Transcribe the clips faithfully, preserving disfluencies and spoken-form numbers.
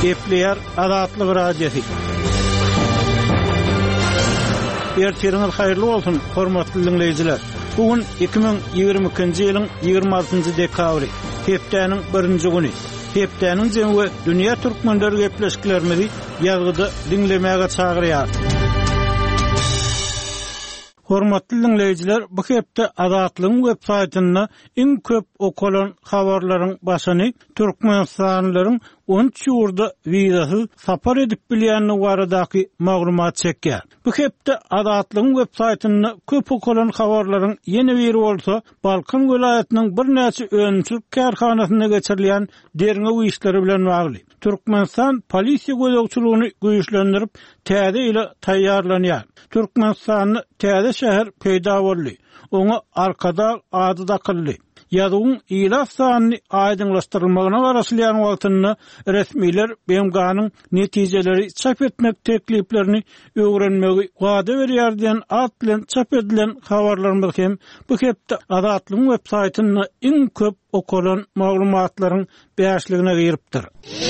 Gepleýär Azatlyk radiosi. Ertiriňiz haýyrly bolsun, hormatly dinleýijiler. Bugün iki bin ýygrimi ikinji ýylyň ýygrimi altynjy dekabry, hepdeniň birinji güni. Hepdeniň jemgy dünýä türkmenleri gepleşiklerimizi ýazgyda dinlemäge çagyrýar. Hormatly dinleýijiler, bu hepde Azatlyň web saýtyna iň köp okulan habarlaryň başyny türkmenstanlylaryň on üç ýurda wizasy sapar edip bilýänligi baradaky maglumat çekýär. Bu hepde Azatlyň web saýtyna köp okulan habarlaryň ýene biri bolsa, Balkan welaýatynyň bir näçe öňçülük karhanasyna geçirilýän derňe işleri bilen bagly. Türkmenistan polisiýa gözegçiligini güýçlendirip, täze ile taýýarlanýar. Türkmenistanyň täze şäher peýda boldy. Oňa arkada ady da kyldy. Ýazyň ilaf sanyny aýdynlaşdyrylmagyna garaşylýan wagtynda resmiler B M G'nyň netijeleri çap etmek tekliplerini öwrenmegi wada berýär diýen at bilen çap edilen habarlarymyz hem bu hepde Azatlyň web saýtyna iň köp okulan maglumatlaryň beýişligine giripdir.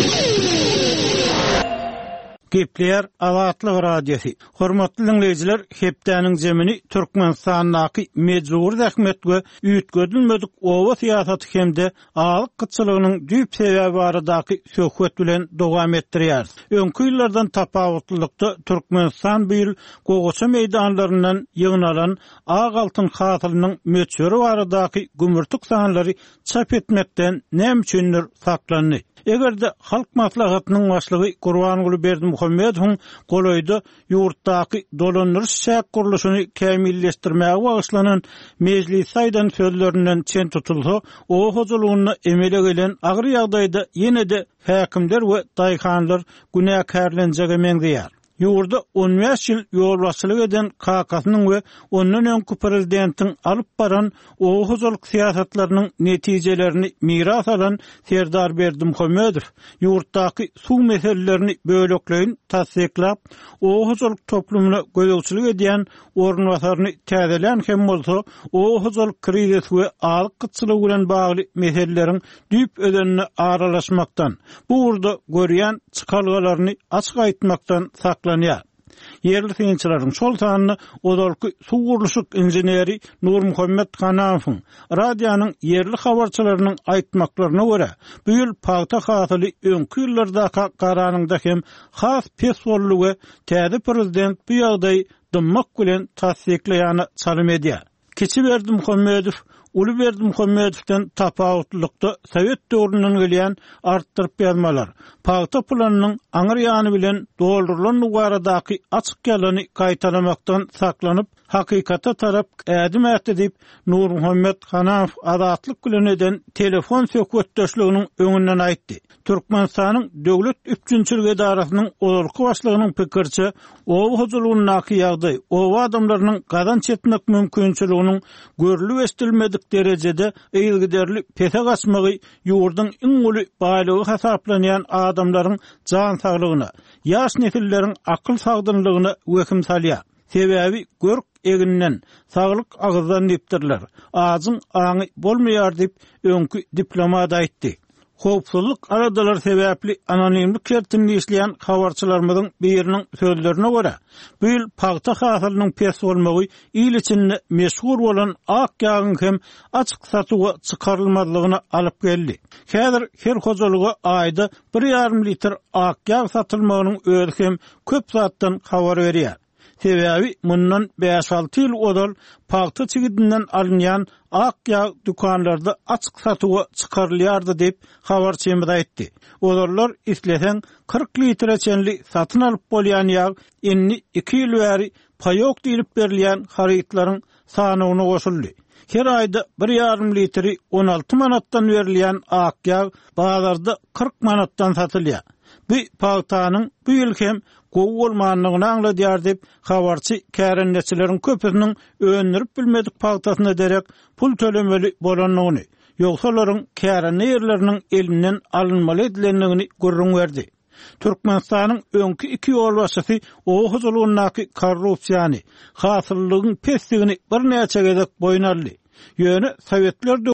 Gepleýär Azatlyk radiosi. Hormatly dinleýijiler, hepdeniň jemini Türkmenistanyň mejbur zähmet we üýtgedilmedik owa syýasaty hemde alyk gytçylygynyň düýp sebäbi baradaky söhbet bilen dowam etdirýär. Öňkü ýyllardan tapawutlykda Türkmenistan bu ýyl gogaça meýdanlaryndan ýygnalan Ag altyn hasylynyň möçleri baradaky gümürtük sanlary çap etmekden näme üçindir saklandy. Egerde halk maslahatynyň başlygy Gurbanguly Berdimuhammedowyň golaýda ýurtdaky dolandyryş şäk guruluşyny kämilleşdirmäge bagyşlanan mejlis saýdan sözlerinden çen tutulsa, o hojulugyna emele gelen agyr ýagdaýda ýene-de häkimler we daýhanlar günäkärlenjegi meňzeýär. Ýurda on beş ýyl ýolbaşçylyk eden K K S'nyň we ondan öňki prezidentiň alyp baran o hojuluk syýasatlarynyň netijelerini miras alan Serdar Berdimuhammedow ýurtdaky suw meselelerini bölekleýin tasdiklap, o hojuluk toplumyna gözegçilik edýän ornwasaryny täzelän hem bolsa, o hojuluk krizisi we alyk gytçylygy bilen bagly meseleleriň düýp ödenine aralaşmakdan, bu urda görýän çykalgalaryny açyk aýtmakdan saklanýar. Yerli synçylaryň şol sanyny odalky suw guruluşyk inženeri Nurmuhammed Hanafowyň radionyň yerli habarçylarynyň aýtmaklaryna görä, bu ýyl paýta hasyly öňkü ýyllarda garanyňda hem has pes boldy we täze prezident bu ýagdaý dymmak bilen tasdiklaýany çalym edýär. Keçi Berdimuhammedow Uly Berdimuhammedowden tapawutlykda Sowet döwründen gelýän artdyryp ýazmalar, paýta planynyň aňyr ýany bilen doldurulan baradaky açyk ýalany gaýtalamakdan saklanyp, hakykata tarap ädim edip Nurmuhammed Hanafow Azatlyk bilen eden telefon söhbetdeşliginiň öňünden aýtdy. Türkmenistanyň döwlet üçinçilik edarasynyň olurky başlygynyň pikirçe, owa hojulugynyň ýagdaý, owa adamlarynyň gadan çetmek mümkinçiliginiň görülip estilmedik derejede eýilgiderli pese gaçmagy ýurdyň iň uly baýlygy hasaplanýan adamlaryň jan saglygyna, ýaş nesilleriň akyl sagdynlygyna weküm salýar. Sebäbi görk eginden saglyk agyzdan dipdirler. Azyň aňy bolmaýar dip öňkü diplomat aýtdy. Howpsuzlyk aradalar sebäpli anonimlik şertinde işleýän habarçylarymyzyň biriniň sözlerine görä, bu ýyl paýta hasylynyň pes bolmagy ýyl içinde meşhur bolan ak ýagyň hem açyk satyga çykarylmadlygyna alyp geldi. Häzir her hojuluga aýda bir ýarym litr ak ýag satylmagynyň öňü hem köp zatdan habar berýär. Sebäbi mundan beş alty ýyl odal paýta çigidinden alynýan ak ýag dükanlarda açyk satyga çykarylýardy diýip habarçymyz aýtdy. Odallar isleseň kırk litre çenli satyn alyp bolýan ýag enni iki ýyl bäri paýok diýilip berilýän harytlaryň sanyny goşuldy. Her aýda bir ýarym litri on alty manatdan berilýän ak ýag bazarda kırk manatdan satylýar. Bu paýtanyň bu ýyl hem gowy bolmanlygyny aňladýar diýip habarçy kärendeçileriň köpüsiniň öňürüp bilmedik paýtasyna derek pul tölemeli bolanyny, ýogsa kärende ýerleriniň elinden alynmaly edilenligini görüň berdi. Türkmenistanyň öňkü iki ýolbaşçysy o hojulugyny korrupsiýany, hasyllygyň pesligini bir näçe gezek boýun aldy. Ýöne Sowetler